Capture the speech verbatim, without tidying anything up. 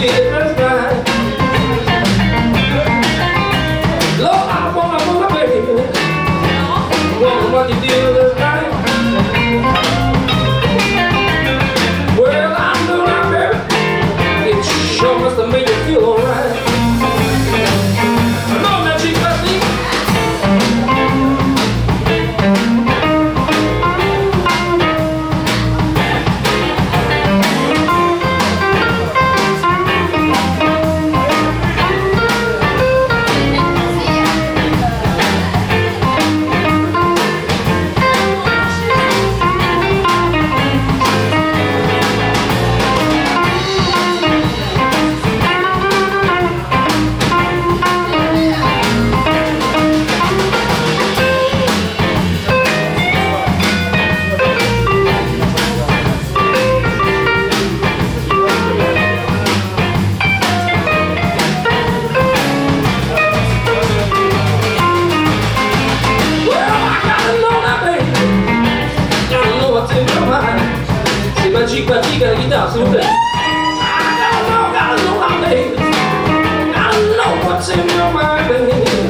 sleepless night. Lord, I wanna move, baby. Wonder what you did last night. Well, I know now, baby, it sure must have made you feel alright. Come on now, chick, let's see. Chica, chica, guitarra, s'il vous plaît. I don't know, I don't know, baby. I don't know what's in your mind, baby.